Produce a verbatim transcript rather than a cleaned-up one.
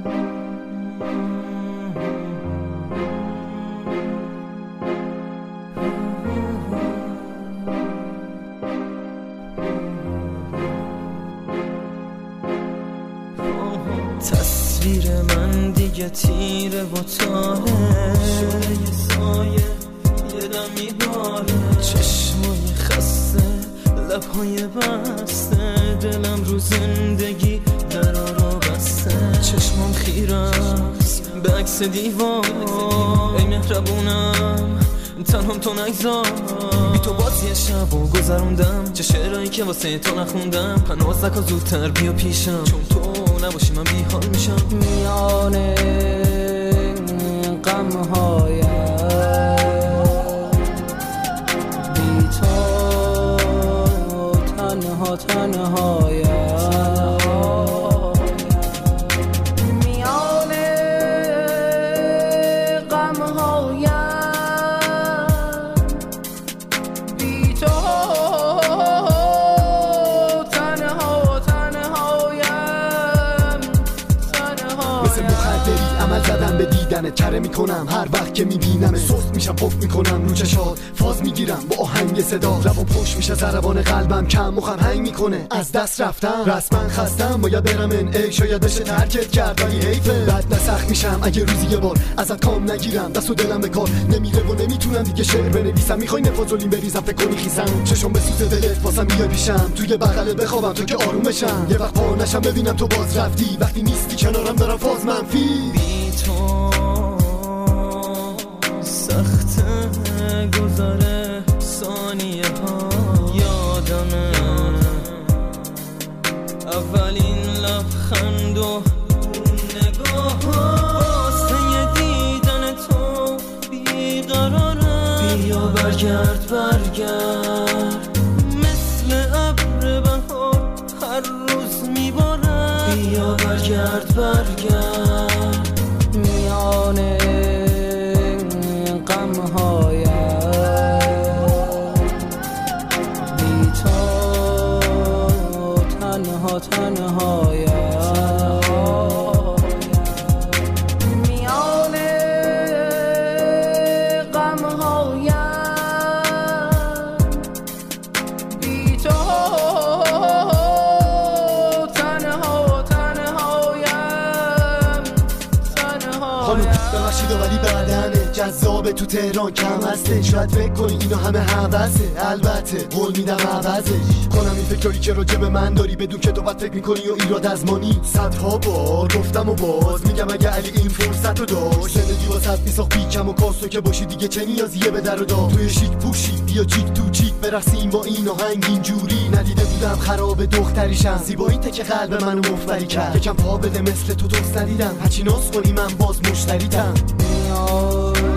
تصویر من دیگه تیره و تاره شده یه سایه یه دم میباره، چشمای خسته لبهای بسته، دلم رو زندگی درارو بسته، چشمام خیرست به عکس دیوار، ای مهربونم تنهم تو نگذار، بی تو باز یه شب و گذروندم، چه شعرهایی که واسه تو نخوندم، پناز نکن زودتر بیا پیشم، چون تو نباشی من بی حال میشم. میانه غم‌هایم بی تو تنها تنهایم، میانه غم‌هایم بی تو تنها تنهایم. مثل مخدری عمل زدم به دیدنه، چره میکنم هر وقت که میبینم، سست میشم پف میکنم رو چشات، فاز میگیرم با آهنگ صدا، لبم پشت میشه ضربان قلبم، کم مخم هنگ میکنه از دست رفتم، رسما خستم باید برم ان ای، شاید بشه ترکت کرد ولی حیفه، بعد نسخ میشم اگه روزی یه بار ازت کام نگیرم، دست و دلم به کار نمیره و نمیتونم دیگه شعر بنویسم، میخوای نفازولین بریزم فکر کنی خیسم، چشم به سوز دلت واسم میای پیشم، توی بغلت بخوابم تو که آرومشم، یه وقت پا نشم ببینم تو باز رفتی، وقتی نیستی کنارم دارم فاز منفی، بی تو سخت گذاره ثانیه ها، یادمه اولین لبخند و نگاه ها، واسه دیدن تو بیقرارم، بیا برگرد برگرد مثل ابر بهار هر روز میبارم، بیا برگرد برگرد میانه غم‌هایم بی تو تنها تنهایم، میانه غم‌هایم بی تو تنها تنهایم خانم ببخشید ولی بعدنه جذاب تو تهران کم هسته، شاید فکر کنی اینا همه هوسه، البته قول میدم عوضش کنم این فکرایی که راجع به من داری، بدون که تو باید فکر میکنی و ایراد از مانی، صدها بار گفتم و باز میگم اگه علی این فرصت رو داشت، زندگی واسط میساخت بیکم و کاستو که باشی دیگه چه نیازیه به در و دار، توی شیک پوشی بیا چیک تو چیک برقصیم با این آهنگ اینجوری، ندیده بودم خراب دختریشم، زیبایی که قلب منو مفبری کرد، یکم پا بده مثل تو دوست ندیدم، هرچی ناز کنی من باز مشتریتم. میانه